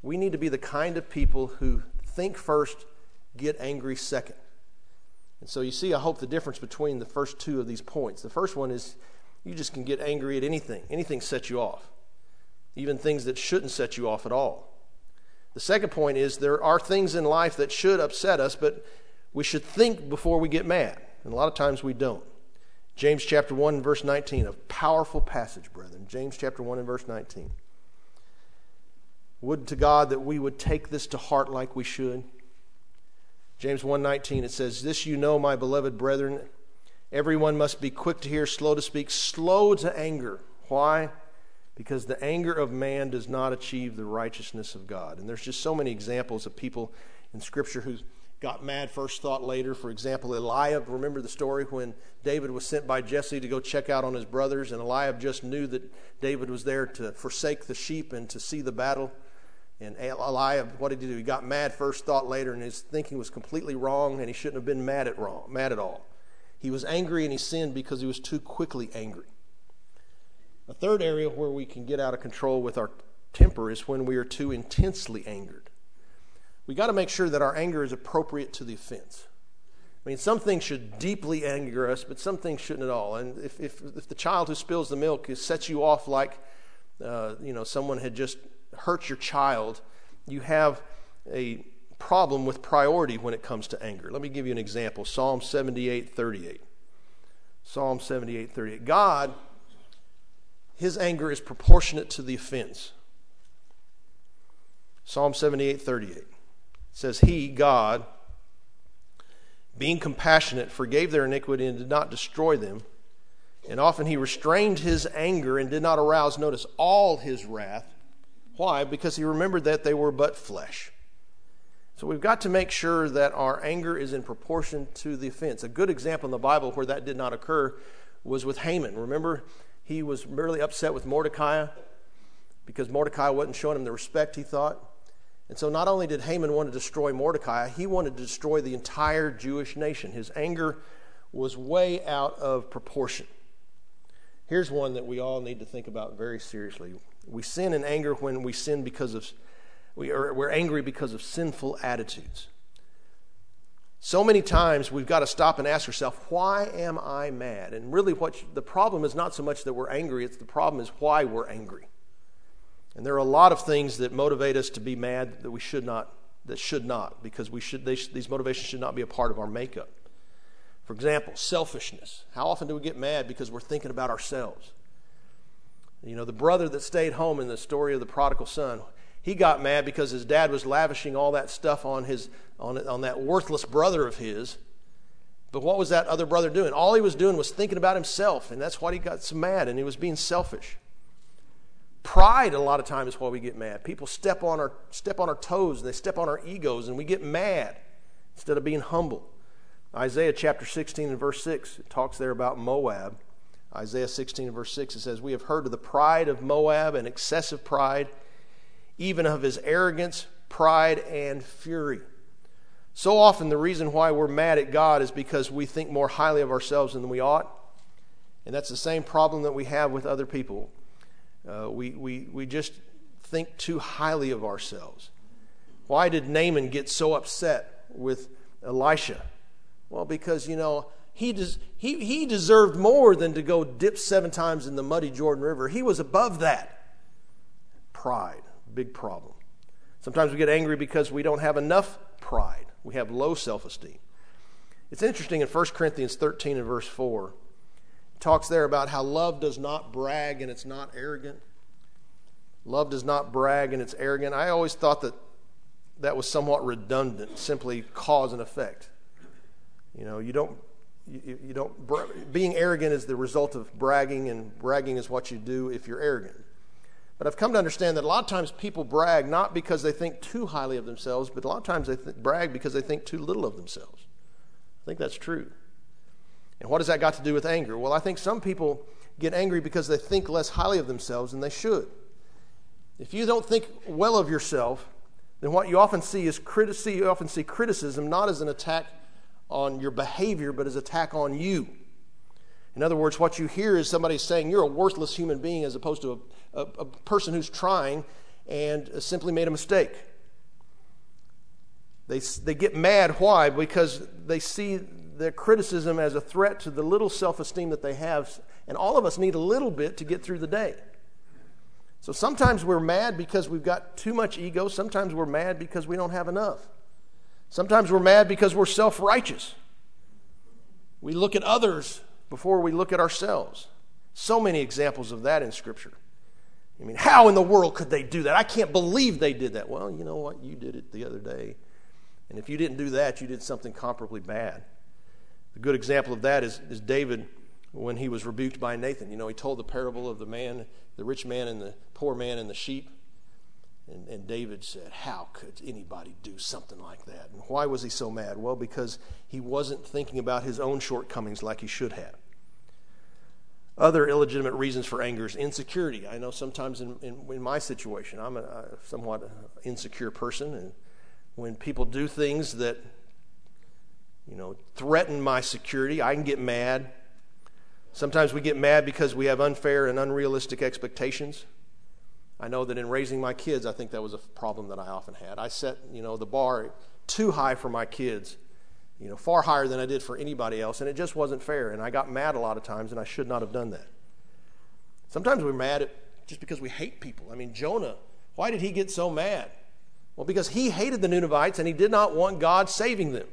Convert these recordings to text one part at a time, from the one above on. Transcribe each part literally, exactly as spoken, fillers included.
We need to be the kind of people who think first, get angry second. And so you see, I hope, the difference between the first two of these points. The first one is you just can get angry at anything. Anything sets you off. Even things that shouldn't set you off at all. The second point is there are things in life that should upset us, but we should think before we get mad. And a lot of times we don't. James chapter one and verse nineteen, a powerful passage, brethren. James chapter one and verse nineteen. Would to God that we would take this to heart like we should. James one nineteen, it says, "This you know, my beloved brethren, everyone must be quick to hear, slow to speak, slow to anger." Why? Because the anger of man does not achieve the righteousness of God. And there's just so many examples of people in Scripture who got mad first, thought later. For example, Eliab, remember the story when David was sent by Jesse to go check out on his brothers, and Eliab just knew that David was there to forsake the sheep and to see the battle. And Eliab, what did he do? He got mad first, thought later, and his thinking was completely wrong, and he shouldn't have been mad at wrong, mad at all. He was angry and he sinned because he was too quickly angry. A third area where we can get out of control with our temper is when we are too intensely angered. We got to make sure that our anger is appropriate to the offense. I mean, some things should deeply anger us, but some things shouldn't at all. And if if, if the child who spills the milk sets you off like, uh, you know, someone had just hurt your child, you have a problem with priority when it comes to anger. Let me give you an example. Psalm seventy-eight thirty-eight. Psalm seventy-eight thirty-eight. God, His anger is proportionate to the offense. Psalm seventy-eight thirty-eight says, "He, God, being compassionate, forgave their iniquity and did not destroy them. And often He restrained His anger and did not arouse," notice, "all His wrath." Why? Because He remembered that they were but flesh. So we've got to make sure that our anger is in proportion to the offense. A good example in the Bible where that did not occur was with Haman. Remember, he was really upset with Mordecai because Mordecai wasn't showing him the respect he thought. And so not only did Haman want to destroy Mordecai, he wanted to destroy the entire Jewish nation. His anger was way out of proportion. Here's one that we all need to think about very seriously. We sin in anger when we sin because of, we are, we're angry because of sinful attitudes. So many times we've got to stop and ask ourselves, why am I mad? And really what the problem is not so much that we're angry, it's the problem is why we're angry. And there are a lot of things that motivate us to be mad that we should not, that should not, because we should, they, these motivations should not be a part of our makeup. For example, selfishness. How often do we get mad because we're thinking about ourselves? You know, the brother that stayed home in the story of the prodigal son, he got mad because his dad was lavishing all that stuff on his on, on that worthless brother of his. But what was that other brother doing? All he was doing was thinking about himself, and that's why he got so mad, and he was being selfish. Pride, a lot of times, is why we get mad. People step on our step on our toes, and they step on our egos, and we get mad instead of being humble. Isaiah chapter sixteen and verse six, it talks there about Moab. Isaiah sixteen and verse six, it says, "We have heard of the pride of Moab and excessive pride, even of his arrogance, pride, and fury." So often the reason why we're mad at God is because we think more highly of ourselves than we ought. And that's the same problem that we have with other people. Uh, we, we, we just think too highly of ourselves. Why did Naaman get so upset with Elisha? Well, because, you know, he, des- he, he deserved more than to go dip seven times in the muddy Jordan River. He was above that. Pride, big problem. Sometimes we get angry because we don't have enough pride. We have low self-esteem. It's interesting in First Corinthians thirteen and verse four. It talks there about how love does not brag and it's not arrogant. Love does not brag and it's arrogant. I always thought that that was somewhat redundant, simply cause and effect. You know, you don't, you, you don't, being arrogant is the result of bragging, and bragging is what you do if you're arrogant. But I've come to understand that a lot of times people brag not because they think too highly of themselves, but a lot of times they th- brag because they think too little of themselves. I think that's true. And what has that got to do with anger? Well, I think some people get angry because they think less highly of themselves than they should. If you don't think well of yourself, then what you often see is criticism. You often see criticism not as an attack on your behavior, but as an attack on you. In other words, what you hear is somebody saying you're a worthless human being as opposed to a, a, a person who's trying, and simply made a mistake. They, they get mad. Why? Because they see their criticism as a threat to the little self-esteem that they have. And all of us need a little bit to get through the day. So sometimes we're mad because we've got too much ego. Sometimes we're mad because we don't have enough. Sometimes we're mad because we're self-righteous. We look at others before we look at ourselves. So many examples of that in Scripture. I mean, how in the world could they do that? I can't believe they did that. Well, you know what? You did it the other day. And if you didn't do that, you did something comparably bad. A good example of that is, is David when he was rebuked by Nathan. You know, he told the parable of the man, the rich man and the poor man and the sheep. And, and David said, how could anybody do something like that? And why was he so mad? Well, because he wasn't thinking about his own shortcomings like he should have. Other illegitimate reasons for anger is insecurity. I know sometimes in, in, in my situation, I'm a, a somewhat insecure person, and when people do things that, you know, threaten my security, I can get mad. Sometimes we get mad because we have unfair and unrealistic expectations. I know that in raising my kids, I think that was a problem that I often had. I set, you know, the bar too high for my kids, you know, far higher than I did for anybody else, and it just wasn't fair, and I got mad a lot of times, and I should not have done that. Sometimes we're mad at just because we hate people. I mean, Jonah, why did he get so mad? Well, because he hated the Ninevites, and he did not want God saving them.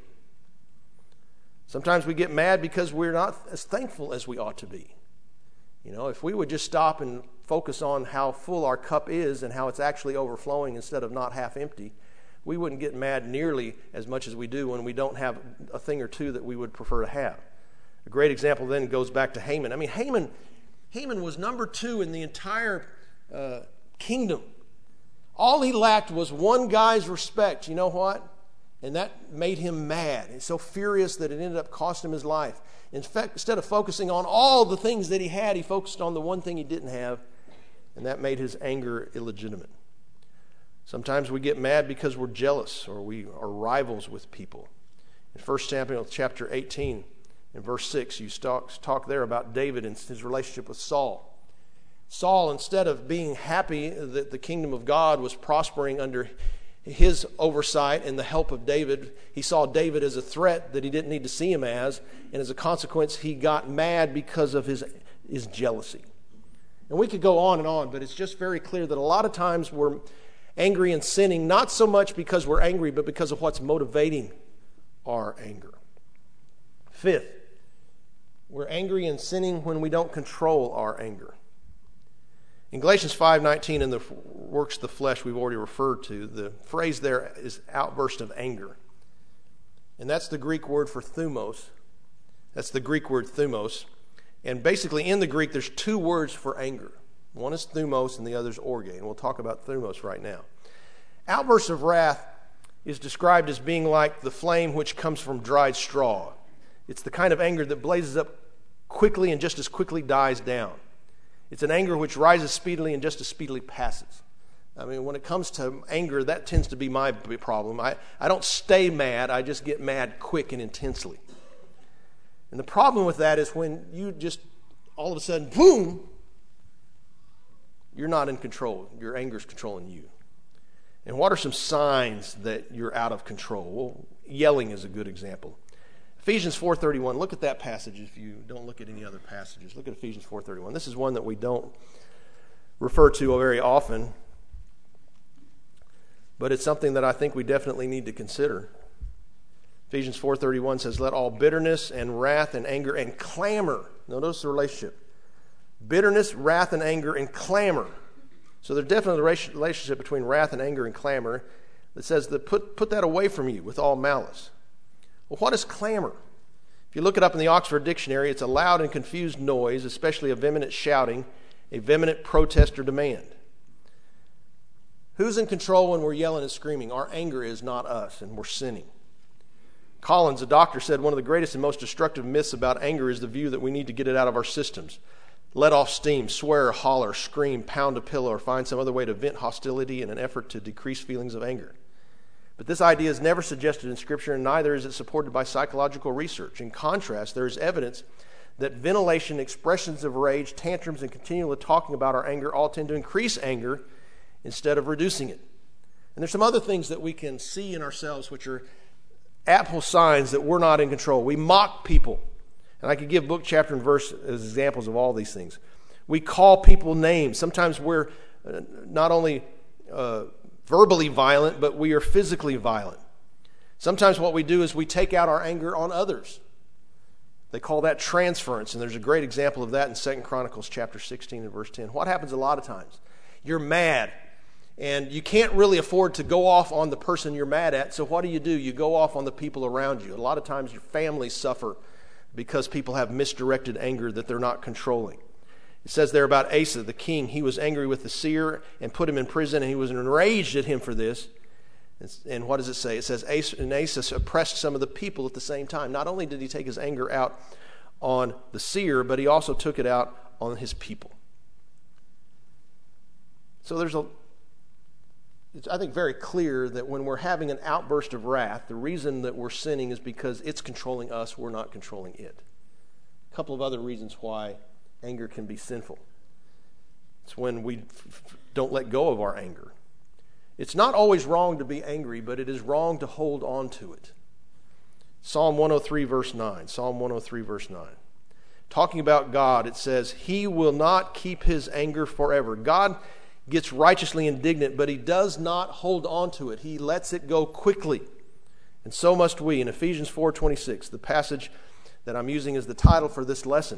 Sometimes we get mad because we're not as thankful as we ought to be. You know, if we would just stop and focus on how full our cup is and how it's actually overflowing instead of not half empty, we wouldn't get mad nearly as much as we do when we don't have a thing or two that we would prefer to have. A great example then goes back to Haman. I mean, Haman, Haman was number two in the entire uh, kingdom. All he lacked was one guy's respect. You know what? And that made him mad. He's so furious that it ended up costing him his life. In fact, instead of focusing on all the things that he had, he focused on the one thing he didn't have, and that made his anger illegitimate. Sometimes we get mad because we're jealous or we are rivals with people. In First Samuel chapter eighteen, in verse six, you talk, talk there about David and his relationship with Saul. Saul, instead of being happy that the kingdom of God was prospering under his oversight and the help of David, he saw David as a threat that he didn't need to see him as, and as a consequence, he got mad because of his, his jealousy. And we could go on and on, but it's just very clear that a lot of times we're angry and sinning, not so much because we're angry, but because of what's motivating our anger. Fifth, we're angry and sinning when we don't control our anger. In Galatians five nineteen, in the works of the flesh we've already referred to, the phrase there is outburst of anger. And that's the Greek word for thumos. That's the Greek word thumos. And basically in the Greek there's two words for anger. One is thumos and the other is orge. And we'll talk about thumos right now. Outbursts of wrath is described as being like the flame which comes from dried straw. It's the kind of anger that blazes up quickly and just as quickly dies down. It's an anger which rises speedily and just as speedily passes. I mean, when it comes to anger, that tends to be my problem. I, I don't stay mad, I just get mad quick and intensely. And the problem with that is when you just, all of a sudden, boom, you're not in control. Your anger is controlling you. And what are some signs that you're out of control? Well, yelling is a good example. Ephesians four thirty-one, look at that passage if you don't look at any other passages. Look at Ephesians four thirty-one. This is one that we don't refer to very often, but it's something that I think we definitely need to consider. Ephesians four thirty-one says, let all bitterness and wrath and anger and clamor, notice the relationship, bitterness, wrath, and anger and clamor. So there's definitely a relationship between wrath and anger and clamor that says that put, put that away from you with all malice. Well, what is clamor? If you look it up in the Oxford Dictionary, it's a loud and confused noise, especially a vehement shouting, a vehement protest or demand. Who's in control when we're yelling and screaming? Our anger is, not us, and we're sinning. Collins, a doctor, said one of the greatest and most destructive myths about anger is the view that we need to get it out of our systems. Let off steam, swear, holler, scream, pound a pillow, or find some other way to vent hostility in an effort to decrease feelings of anger. But this idea is never suggested in Scripture, and neither is it supported by psychological research. In contrast, there is evidence that ventilation, expressions of rage, tantrums, and continual talking about our anger all tend to increase anger instead of reducing it. And there's some other things that we can see in ourselves which are ample signs that we're not in control. We mock people. And I could give book, chapter, and verse as examples of all these things. We call people names. Sometimes we're not only uh, verbally violent, but we are physically violent. Sometimes what we do is we take out our anger on others. They call that transference, and there's a great example of that in Second Chronicles chapter sixteen and verse ten. What happens a lot of times? You're mad, and you can't really afford to go off on the person you're mad at, so what do you do? You go off on the people around you. A lot of times your families suffer because people have misdirected anger that they're not controlling. It says there about Asa, the king, he was angry with the seer and put him in prison, and he was enraged at him for this. And what does it say? It says, and Asa oppressed some of the people at the same time. Not only did he take his anger out on the seer, but he also took it out on his people. So there's a, it's, I think, very clear that when we're having an outburst of wrath, the reason that we're sinning is because it's controlling us, we're not controlling it. A couple of other reasons why anger can be sinful. It's when we f- f- don't let go of our anger. It's not always wrong to be angry, but it is wrong to hold on to it. Psalm one oh three, verse nine. Psalm one oh three, verse nine. Talking about God, it says, He will not keep His anger forever. God gets righteously indignant, but He does not hold on to it. He lets it go quickly. And so must we. In Ephesians four twenty-six, the passage that I'm using as the title for this lesson,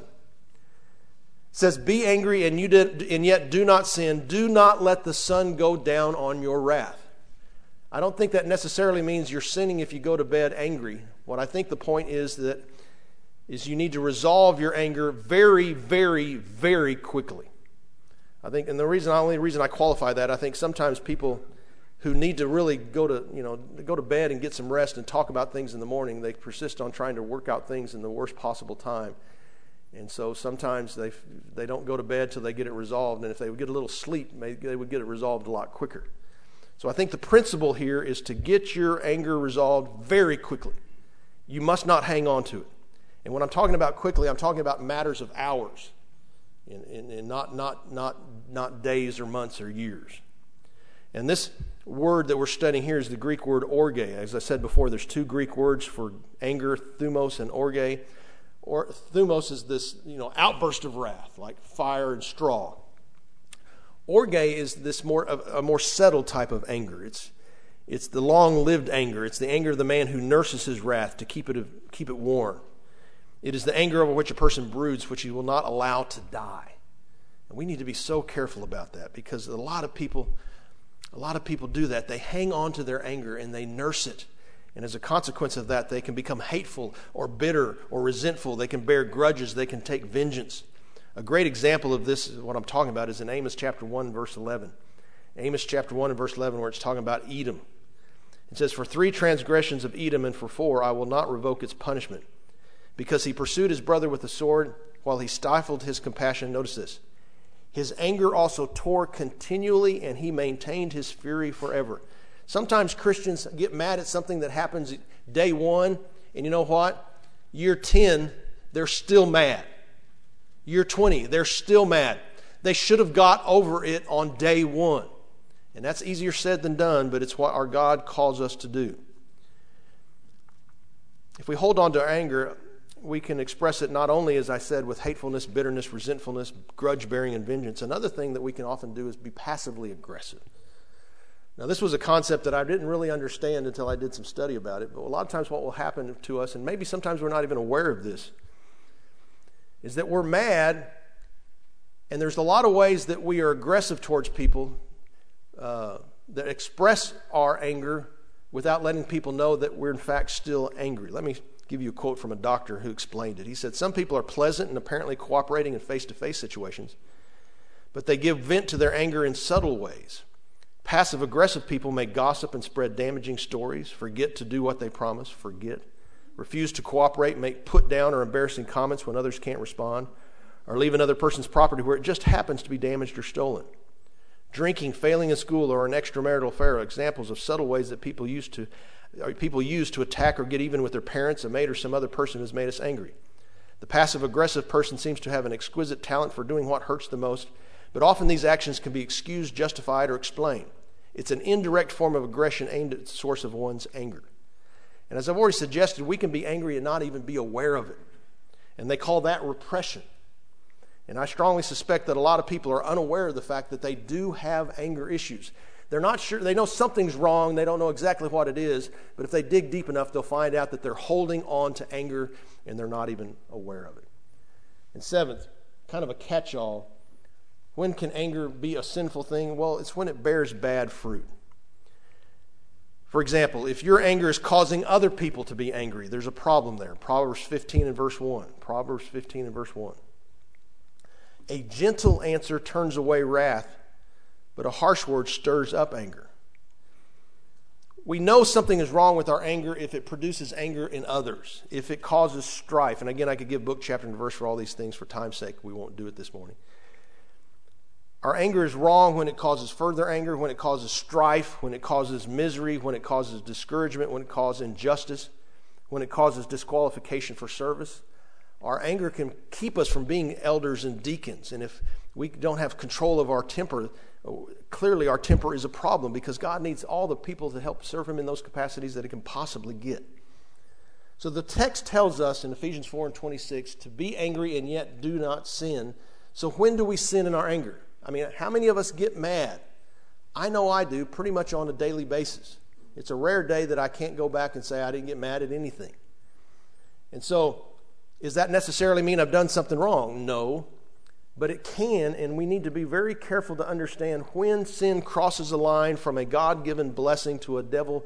it says, be angry and you did, and yet do not sin. Do not let the sun go down on your wrath. I don't think that necessarily means you're sinning if you go to bed angry. What I think the point is that is you need to resolve your anger very, very, very quickly. I think, and the reason, the only reason I qualify that, I think sometimes people who need to really go to, you know, go to bed and get some rest and talk about things in the morning, they persist on trying to work out things in the worst possible time. And so sometimes they they don't go to bed till they get it resolved. And if they would get a little sleep, maybe they would get it resolved a lot quicker. So I think the principle here is to get your anger resolved very quickly. You must not hang on to it. And when I'm talking about quickly, I'm talking about matters of hours, and, and, and not not not not days or months or years. And this word that we're studying here is the Greek word orge. As I said before, there's two Greek words for anger, thumos and orge. Or thumos is this, you know, outburst of wrath, like fire and straw. Orge is this more a more settled type of anger. It's it's the long-lived anger. It's the anger of the man who nurses his wrath to keep it keep it warm. It is the anger over which a person broods, which he will not allow to die. And we need to be so careful about that, because a lot of people, a lot of people do that. They hang on to their anger and they nurse it. And as a consequence of that, they can become hateful or bitter or resentful. They can bear grudges. They can take vengeance. A great example of this, what I'm talking about, is in Amos chapter one, verse eleven. Amos chapter one and verse eleven, where it's talking about Edom. It says, for three transgressions of Edom and for four, I will not revoke its punishment. Because he pursued his brother with the sword while he stifled his compassion. Notice this. His anger also tore continually, and he maintained his fury forever. Sometimes Christians get mad at something that happens day one, and you know what? Year ten, they're still mad. Year twenty, they're still mad. They should have got over it on day one. And that's easier said than done, but it's what our God calls us to do. If we hold on to our anger, we can express it not only, as I said, with hatefulness, bitterness, resentfulness, grudge-bearing, and vengeance. Another thing that we can often do is be passively aggressive. Now, this was a concept that I didn't really understand until I did some study about it. But a lot of times what will happen to us, and maybe sometimes we're not even aware of this, is that we're mad, and there's a lot of ways that we are aggressive towards people uh, that express our anger without letting people know that we're in fact still angry. Let me give you a quote from a doctor who explained it. He said, some people are pleasant and apparently cooperating in face-to-face situations, but they give vent to their anger in subtle ways. Passive-aggressive people may gossip and spread damaging stories, forget to do what they promise, forget, refuse to cooperate, make put-down or embarrassing comments when others can't respond, or leave another person's property where it just happens to be damaged or stolen. Drinking, failing in school, or an extramarital affair are examples of subtle ways that people use to, or people use to attack or get even with their parents, a mate, or some other person who's made us angry. The passive-aggressive person seems to have an exquisite talent for doing what hurts the most, but often these actions can be excused, justified, or explained. It's an indirect form of aggression aimed at the source of one's anger. And as I've already suggested, we can be angry and not even be aware of it. And they call that repression. And I strongly suspect that a lot of people are unaware of the fact that they do have anger issues. They're not sure, they know something's wrong, they don't know exactly what it is, but if they dig deep enough, they'll find out that they're holding on to anger and they're not even aware of it. And seventh, kind of a catch-all, when can anger be a sinful thing? Well, it's when it bears bad fruit. For example, if your anger is causing other people to be angry, there's a problem there. Proverbs fifteen and verse one. Proverbs fifteen and verse one. A gentle answer turns away wrath, but a harsh word stirs up anger. We know something is wrong with our anger if it produces anger in others, if it causes strife. And again, I could give book, chapter, and verse for all these things. For time's sake, we won't do it this morning. Our anger is wrong when it causes further anger, when it causes strife, when it causes misery, when it causes discouragement, when it causes injustice, when it causes disqualification for service. Our anger can keep us from being elders and deacons. And if we don't have control of our temper, clearly our temper is a problem because God needs all the people to help serve Him in those capacities that He can possibly get. So the text tells us in Ephesians four and twenty-six to be angry and yet do not sin. So when do we sin in our anger? I mean, how many of us get mad? I know I do pretty much on a daily basis. It's a rare day that I can't go back and say I didn't get mad at anything. And so, does that necessarily mean I've done something wrong? No. But it can, and we need to be very careful to understand when sin crosses a line from a God-given blessing to a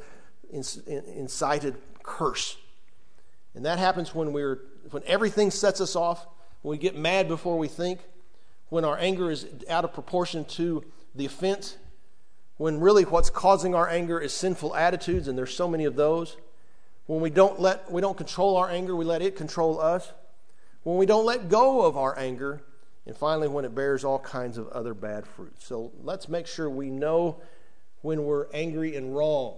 devil-incited curse. And that happens when we're when everything sets us off, when we get mad before we think, when our anger is out of proportion to the offense, when really what's causing our anger is sinful attitudes, and there's so many of those. When we don't let we don't control our anger, we let it control us. When we don't let go of our anger, and finally when it bears all kinds of other bad fruit. So let's make sure we know when we're angry and wrong.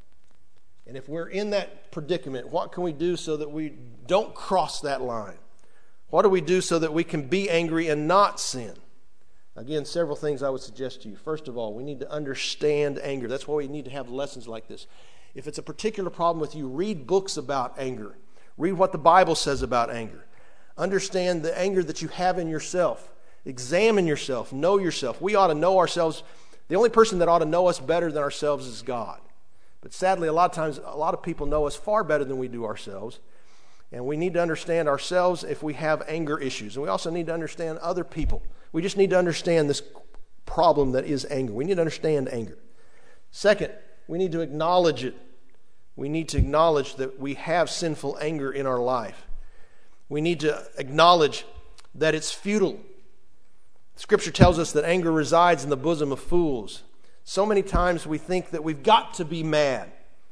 And if we're in that predicament, what can we do so that we don't cross that line? What do we do so that we can be angry and not sin? Again, several things I would suggest to you. First of all, we need to understand anger. That's why we need to have lessons like this. If it's a particular problem with you, read books about anger. Read what the Bible says about anger. Understand the anger that you have in yourself. Examine yourself. Know yourself. We ought to know ourselves. The only person that ought to know us better than ourselves is God. But sadly, a lot of times, a lot of people know us far better than we do ourselves. And we need to understand ourselves if we have anger issues. And we also need to understand other people. We just need to understand this problem that is anger. We need to understand anger. Second, we need to acknowledge it. We need to acknowledge that we have sinful anger in our life. We need to acknowledge that it's futile. Scripture tells us that anger resides in the bosom of fools. So many times we think that we've got to be mad.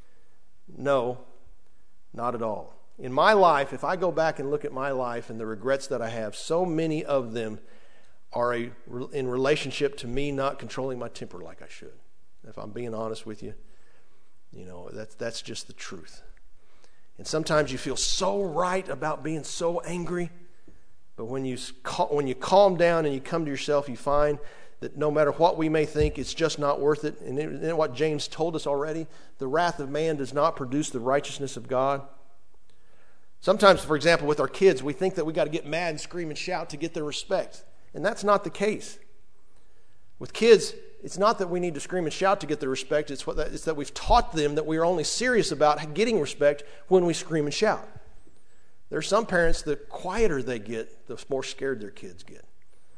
No, not at all. In my life, if I go back and look at my life and the regrets that I have, so many of them are a, in relationship to me not controlling my temper like I should. If I'm being honest with you, you know, that's, that's just the truth. And sometimes you feel so right about being so angry, but when you, when you calm down and you come to yourself, you find that no matter what we may think, it's just not worth it. And then what James told us already, the wrath of man does not produce the righteousness of God. Sometimes, for example, with our kids, we think that we got to get mad and scream and shout to get their respect. And that's not the case. With kids, it's not that we need to scream and shout to get their respect. It's, what that, it's that we've taught them that we are only serious about getting respect when we scream and shout. There are some parents, the quieter they get, the more scared their kids get.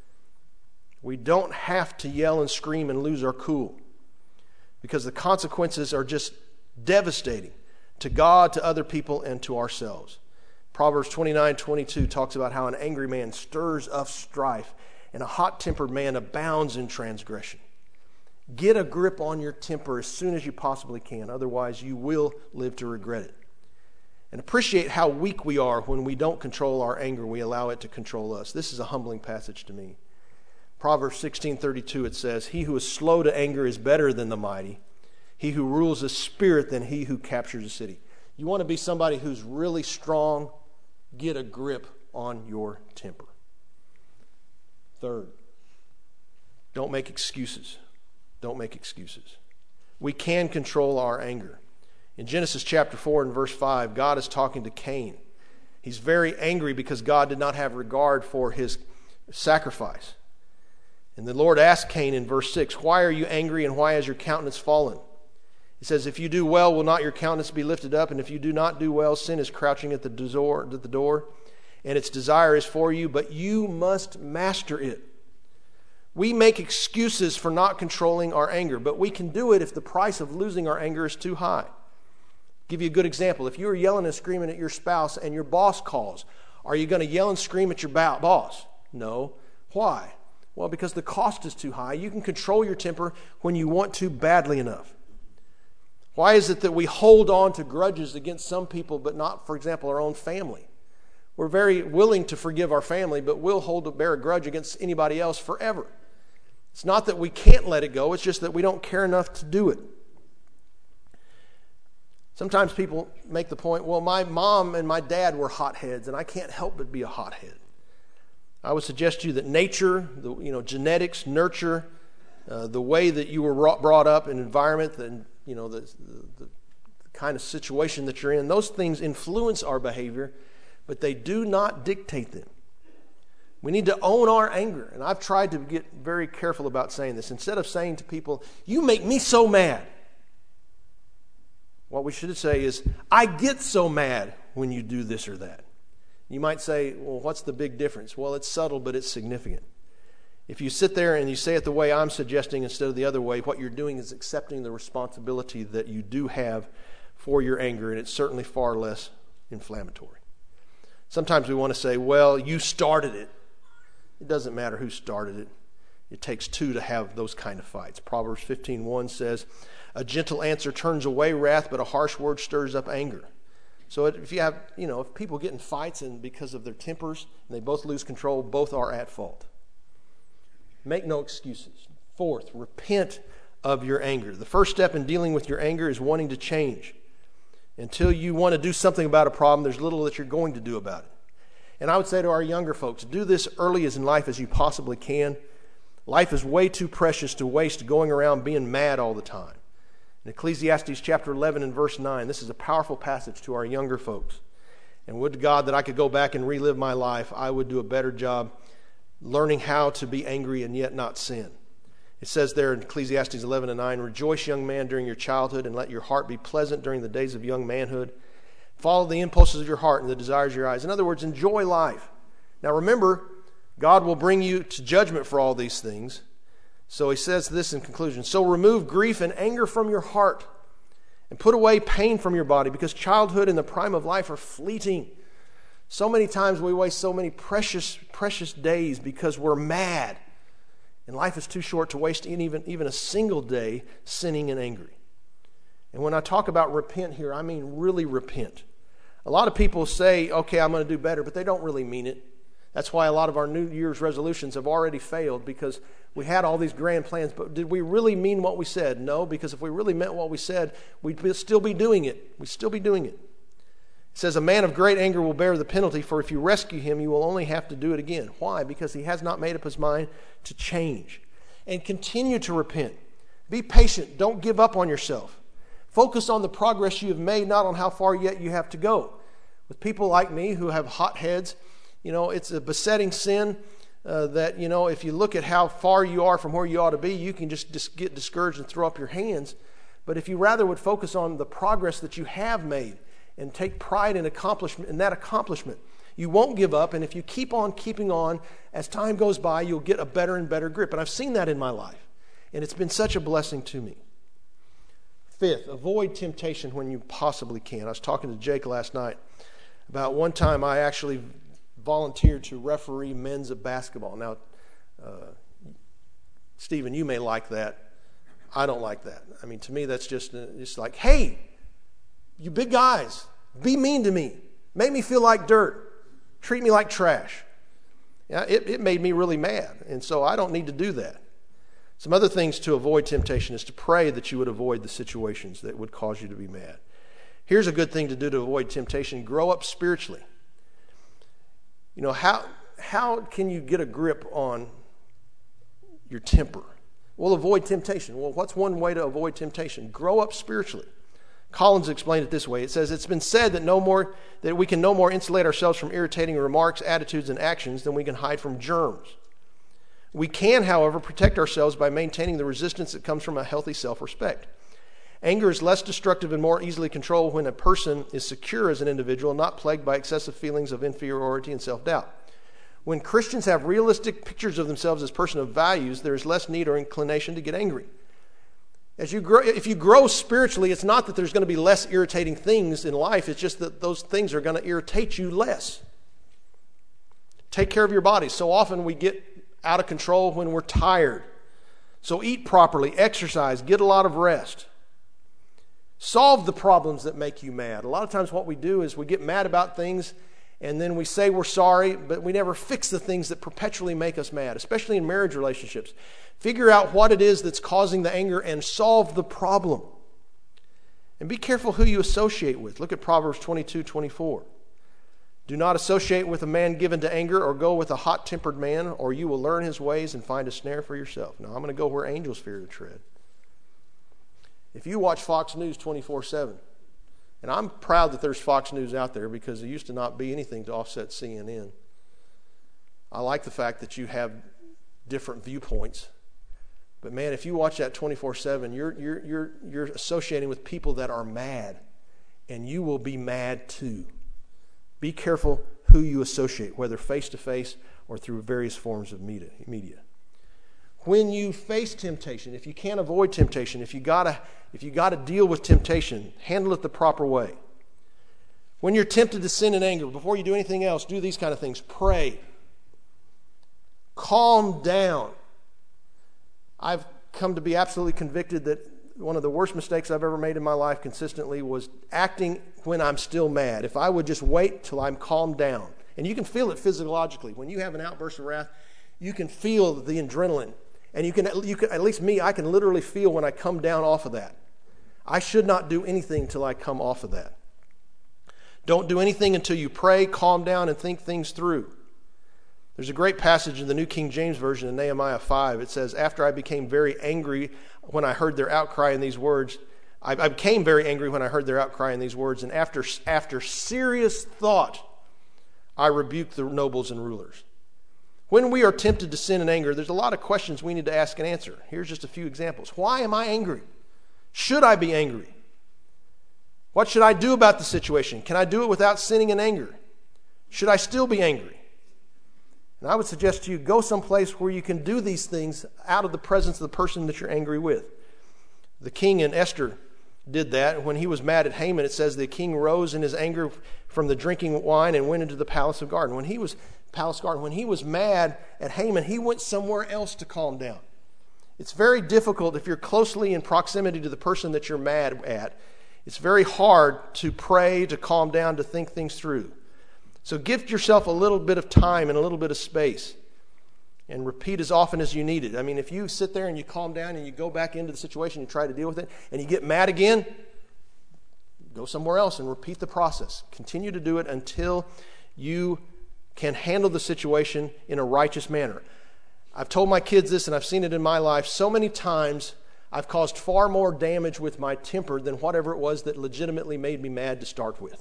We don't have to yell and scream and lose our cool, because the consequences are just devastating to God, to other people, and to ourselves. Proverbs twenty-nine twenty-two talks about how an angry man stirs up strife, and a hot-tempered man abounds in transgression. Get a grip on your temper as soon as you possibly can. Otherwise, you will live to regret it. And appreciate how weak we are when we don't control our anger. We allow it to control us. This is a humbling passage to me. Proverbs sixteen thirty-two, it says, "He who is slow to anger is better than the mighty. He who rules a spirit than he who captures a city." You want to be somebody who's really strong? Get a grip on your temper. Third, Don't make excuses. Don't make excuses. We can control our anger. In Genesis chapter four and verse five, God is talking to Cain. He's very angry because God did not have regard for his sacrifice. And the Lord asked Cain in verse six, "Why are you angry and why has your countenance fallen?" He says, "If you do well, will not your countenance be lifted up? And if you do not do well, sin is crouching at the door, at the door, and its desire is for you, but you must master it." We make excuses for not controlling our anger, but we can do it if the price of losing our anger is too high. Give you a good example. If you are yelling and screaming at your spouse and your boss calls, are you going to yell and scream at your boss? No. Why? Well, because the cost is too high. You can control your temper when you want to badly enough. Why is it that we hold on to grudges against some people but not, for example, our own family? We're very willing to forgive our family, but we'll hold bear a grudge against anybody else forever. It's not that we can't let it go. It's just that we don't care enough to do it. Sometimes people make the point, well, my mom and my dad were hotheads, and I can't help but be a hothead. I would suggest to you that nature, the, you know, genetics, nurture, uh, the way that you were brought up, an environment, and you know, the, the, the kind of situation that you're in, those things influence our behavior, but they do not dictate them. We need to own our anger, and I've tried to get very careful about saying this. Instead of saying to people, "You make me so mad," what we should say is, "I get so mad when you do this or that." You might say, "Well, what's the big difference?" Well, it's subtle, but it's significant. If you sit there and you say it the way I'm suggesting instead of the other way, what you're doing is accepting the responsibility that you do have for your anger, and it's certainly far less inflammatory. Sometimes we want to say, "Well, you started it." It doesn't matter who started it. It takes two to have those kind of fights. Proverbs fifteen one says, "A gentle answer turns away wrath, but a harsh word stirs up anger." So if you have, you know, if people get in fights and because of their tempers and they both lose control, both are at fault. Make no excuses. Fourth, repent of your anger. The first step in dealing with your anger is wanting to change. Until you want to do something about a problem, there's little that you're going to do about it. And I would say to our younger folks, do this early as in life as you possibly can. Life is way too precious to waste going around being mad all the time. In Ecclesiastes chapter eleven and verse nine, this is a powerful passage to our younger folks. And would to God that I could go back and relive my life, I would do a better job learning how to be angry and yet not sin. It says there in Ecclesiastes eleven and nine, "Rejoice, young man, during your childhood, and let your heart be pleasant during the days of young manhood. Follow the impulses of your heart and the desires of your eyes." In other words, enjoy life. Now remember, God will bring you to judgment for all these things. So he says this in conclusion, "So remove grief and anger from your heart and put away pain from your body, because childhood and the prime of life are fleeting." So many times we waste so many precious, precious days because we're mad. And life is too short to waste even, even a single day sinning and angry. And when I talk about repent here, I mean really repent. A lot of people say, "Okay, I'm going to do better," but they don't really mean it. That's why a lot of our New Year's resolutions have already failed, because we had all these grand plans, but did we really mean what we said? No, because if we really meant what we said, we'd still be doing it. We'd still be doing it. It says, "A man of great anger will bear the penalty, for if you rescue him, you will only have to do it again." Why? Because he has not made up his mind to change. And continue to repent. Be patient. Don't give up on yourself. Focus on the progress you have made, not on how far yet you have to go. With people like me who have hot heads, you know, it's a besetting sin uh, that, you know, if you look at how far you are from where you ought to be, you can just dis- get discouraged and throw up your hands. But if you rather would focus on the progress that you have made and take pride in accomplishment in that accomplishment, you won't give up. And if you keep on keeping on, as time goes by, you'll get a better and better grip. And I've seen that in my life. And it's been such a blessing to me. Fifth, avoid temptation when you possibly can. I was talking to Jake last night about one time I actually volunteered to referee men's basketball. Now, uh, Stephen, you may like that. I don't like that. I mean, to me, that's just, uh, just like, "Hey, you big guys, be mean to me. Make me feel like dirt. Treat me like trash." Yeah, it, it made me really mad, and so I don't need to do that. Some other things to avoid temptation is to pray that you would avoid the situations that would cause you to be mad. Here's a good thing to do to avoid temptation. Grow up spiritually. You know, how how can you get a grip on your temper. We'll avoid temptation. Well, what's one way to avoid temptation? Grow up spiritually. Collins explained it this way. It says, it's been said that no more that we can no more insulate ourselves from irritating remarks, attitudes, and actions than we can hide from germs. We can, however, protect ourselves by maintaining the resistance that comes from a healthy self-respect. Anger is less destructive and more easily controlled when a person is secure as an individual, not plagued by excessive feelings of inferiority and self-doubt. When Christians have realistic pictures of themselves as person of values, there is less need or inclination to get angry. As you grow, if you grow spiritually, it's not that there's going to be less irritating things in life. It's just that those things are going to irritate you less. Take care of your body. So often we get out of control when we're tired. So eat properly, exercise, get a lot of rest. Solve the problems that make you mad. A lot of times what we do is we get mad about things and then we say we're sorry, but we never fix the things that perpetually make us mad, especially in marriage relationships. Figure out what it is that's causing the anger and solve the problem. And be careful who you associate with. Look at Proverbs twenty-two twenty-four. Do not associate with a man given to anger or go with a hot-tempered man, or you will learn his ways and find a snare for yourself. Now, I'm going to go where angels fear to tread. If you watch Fox News twenty-four seven, and I'm proud that there's Fox News out there because there used to not be anything to offset C N N. I like the fact that you have different viewpoints. But man, if you watch that twenty-four seven, you're, you're, you're, you're associating with people that are mad, and you will be mad too. Be careful who you associate, whether face-to-face or through various forms of media. When you face temptation, if you can't avoid temptation, if you gotta, if you gotta deal with temptation, handle it the proper way. When you're tempted to sin in anger, before you do anything else, do these kind of things. Pray. Calm down. I've come to be absolutely convicted that one of the worst mistakes I've ever made in my life consistently was acting when I'm still mad. If I would just wait till I'm calmed down. And you can feel it physiologically. When you have an outburst of wrath, you can feel the adrenaline. And you can, you can, at least me, I can literally feel when I come down off of that. I should not do anything till I come off of that. Don't do anything until you pray, calm down, and think things through. There's a great passage in the New King James Version in Nehemiah five. It says, after I became very angry when I heard their outcry in these words, I, I became very angry when I heard their outcry in these words, and after, after serious thought, I rebuked the nobles and rulers. When we are tempted to sin in anger, there's a lot of questions we need to ask and answer. Here's just a few examples. Why am I angry? Should I be angry? What should I do about the situation? Can I do it without sinning in anger? Should I still be angry? And I would suggest to you, go someplace where you can do these things out of the presence of the person that you're angry with. The king in Esther did that. When he was mad at Haman, it says the king rose in his anger from the drinking wine and went into the palace of garden. When he was palace garden, when he was mad at Haman, he went somewhere else to calm down. It's very difficult if you're closely in proximity to the person that you're mad at. It's very hard to pray, to calm down, to think things through. So give yourself a little bit of time and a little bit of space and repeat as often as you need it. I mean, if you sit there and you calm down and you go back into the situation and try to deal with it and you get mad again, go somewhere else and repeat the process. Continue to do it until you can handle the situation in a righteous manner. I've told my kids this and I've seen it in my life so many times. I've caused far more damage with my temper than whatever it was that legitimately made me mad to start with.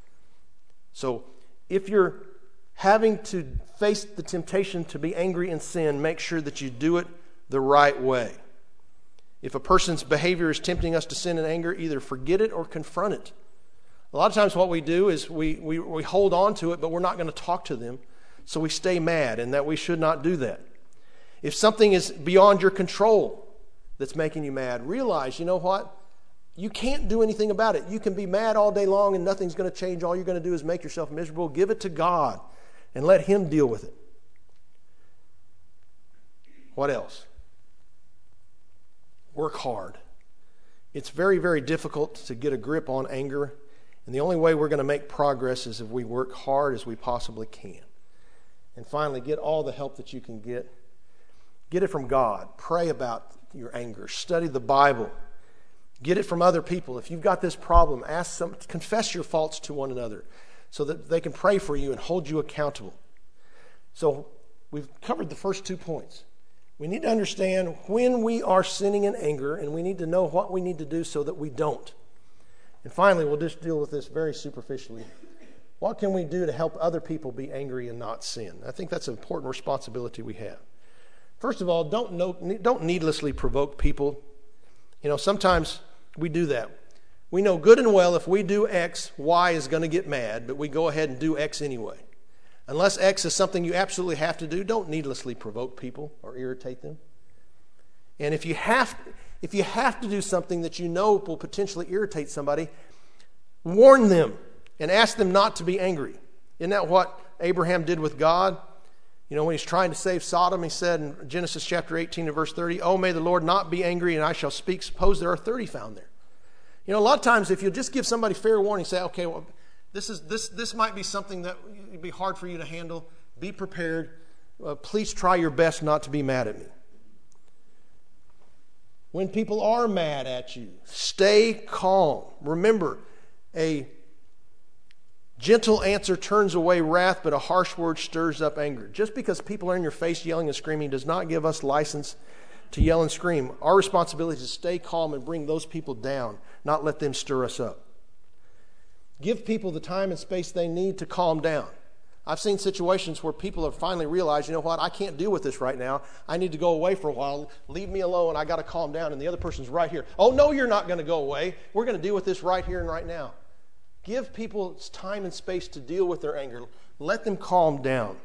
So if you're having to face the temptation to be angry and sin, make sure that you do it the right way. If a person's behavior is tempting us to sin in anger, either forget it or confront it. A lot of times what we do is we, we, we hold on to it, but we're not going to talk to them, so we stay mad, and that we should not do that. If something is beyond your control that's making you mad, realize, you know what? You can't do anything about it. You can be mad all day long and nothing's going to change. All you're going to do is make yourself miserable. Give it to God and let Him deal with it. What else? Work hard. It's very, very difficult to get a grip on anger, and the only way we're going to make progress is if we work hard as we possibly can. And finally, get all the help that you can get. Get it from God. Pray about your anger. Study the Bible. Get it from other people. If you've got this problem, ask some, confess your faults to one another so that they can pray for you and hold you accountable. So we've covered the first two points. We need to understand when we are sinning in anger, and we need to know what we need to do so that we don't. And finally, we'll just deal with this very superficially. What can we do to help other people be angry and not sin? I think that's an important responsibility we have. First of all, don't know, don't needlessly provoke people. You know, sometimes we do that. We know good and well if we do X, Y is going to get mad, but we go ahead and do X anyway. Unless X is something you absolutely have to do, don't needlessly provoke people or irritate them. And if you have, if you have to do something that you know will potentially irritate somebody, warn them and ask them not to be angry. Isn't that what Abraham did with God? You know, when he's trying to save Sodom, he said in Genesis chapter eighteen and verse thirty, "Oh, may the Lord not be angry, and I shall speak." Suppose there are thirty found there. You know, a lot of times if you just give somebody fair warning, say, okay, well, this is this this might be something that would be hard for you to handle. Be prepared. Uh, please try your best not to be mad at me. When people are mad at you, stay calm. Remember, a gentle answer turns away wrath, but a harsh word stirs up anger. Just because people are in your face yelling and screaming does not give us license to yell and scream. Our responsibility is to stay calm and bring those people down, not let them stir us up. Give people the time and space they need to calm down. I've seen situations where people have finally realized, you know what, I can't deal with this right now. I need to go away for a while. Leave me alone. I got to calm down. And the other person's right here. Oh, no, you're not going to go away. We're going to deal with this right here and right now. Give people time and space to deal with their anger. Let them calm down.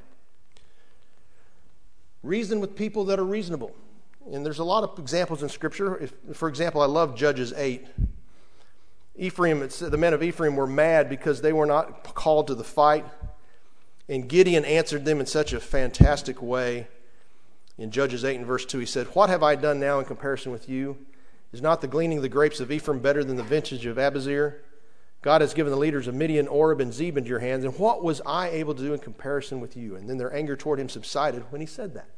Reason with people that are reasonable. And there's a lot of examples in Scripture. If, for example, I love Judges eight. Ephraim, it's, the men of Ephraim were mad because they were not called to the fight. And Gideon answered them in such a fantastic way. In Judges eight and verse two, he said, "What have I done now in comparison with you? Is not the gleaning of the grapes of Ephraim better than the vintage of Abiezer? God has given the leaders of Midian, Oreb, and Zeb into your hands, and what was I able to do in comparison with you?" And then their anger toward him subsided when he said that.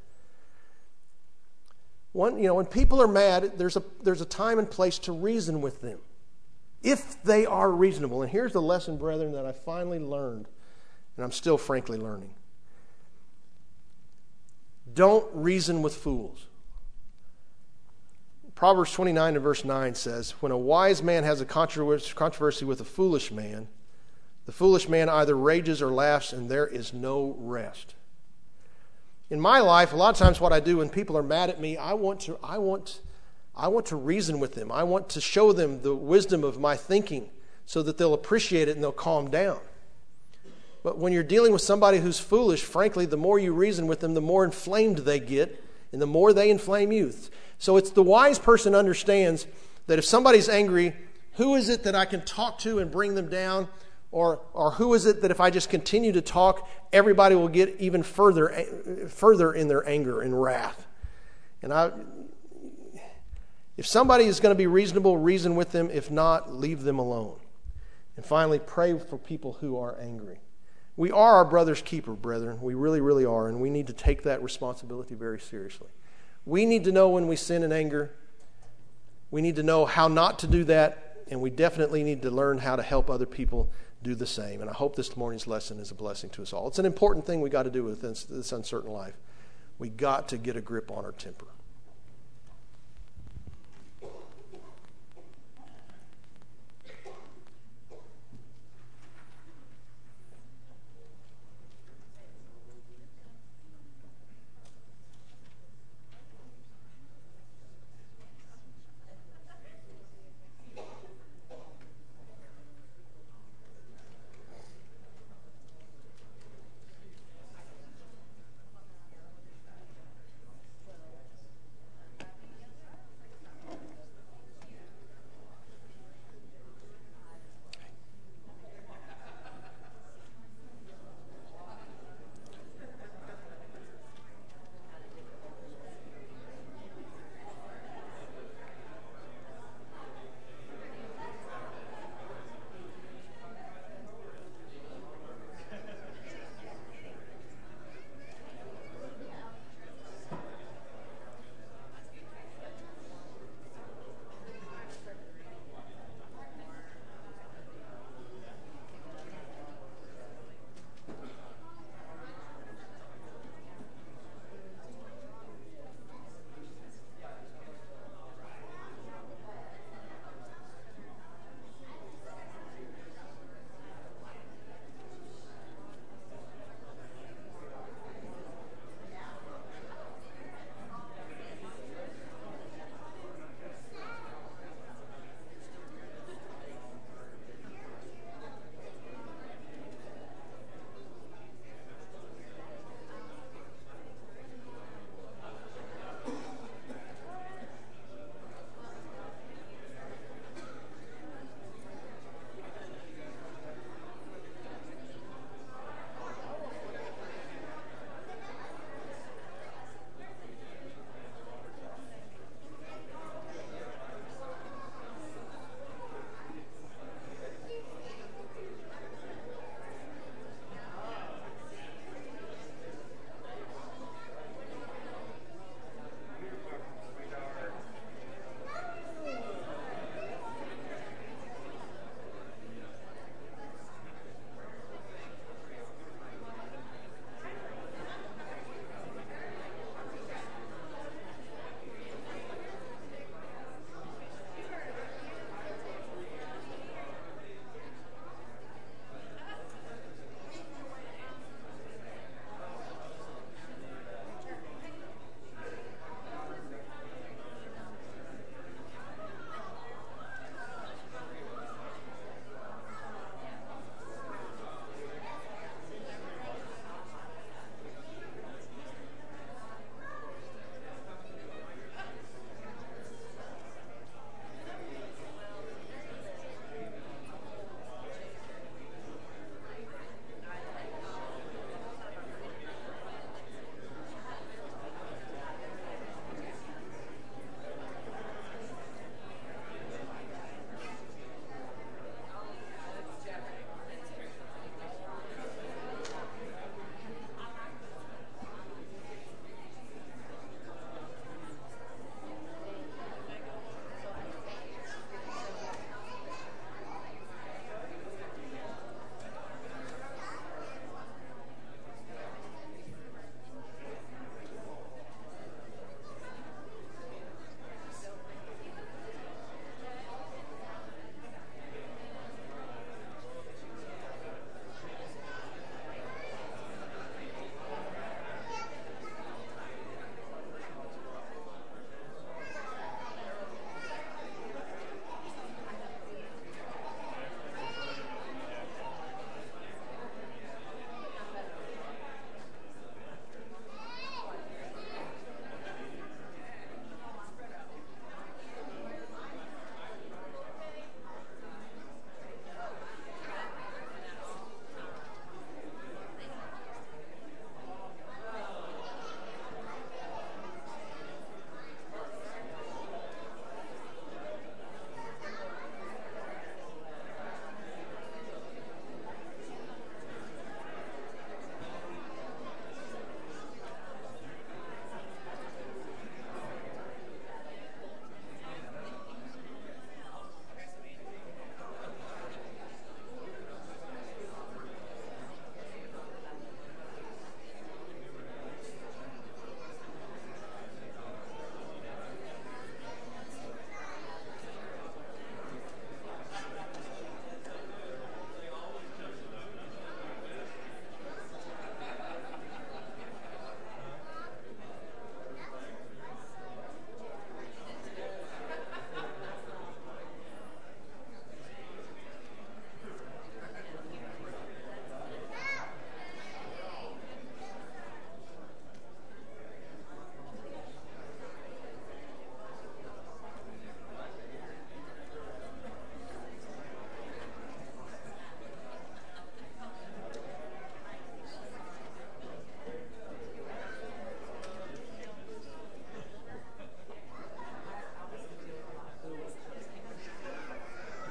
One, you know, when people are mad, there's a there's a time and place to reason with them, if they are reasonable. And here's the lesson, brethren, that I finally learned, and I'm still frankly learning. Don't reason with fools. Proverbs twenty-nine and verse nine says, "When a wise man has a controversy with a foolish man, the foolish man either rages or laughs, and there is no rest." In my life, a lot of times what I do when people are mad at me, I want to, I want, I want to reason with them. I want to show them the wisdom of my thinking so that they'll appreciate it and they'll calm down. But when you're dealing with somebody who's foolish, frankly, the more you reason with them, the more inflamed they get, and the more they inflame you. So it's the wise person understands that if somebody's angry, who is it that I can talk to and bring them down? Or, or who is it that if I just continue to talk, everybody will get even further, further in their anger and wrath? And I, if somebody is going to be reasonable, reason with them. If not, leave them alone. And finally, pray for people who are angry. We are our brother's keeper, brethren. We really, really are. And we need to take that responsibility very seriously. We need to know when we sin in anger. We need to know how not to do that. And we definitely need to learn how to help other people do the same. And I hope this morning's lesson is a blessing to us all. It's an important thing we got to do with this, this uncertain life. We got to get a grip on our temper.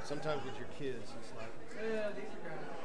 Sometimes with your kids, it's like, yeah, these are kind of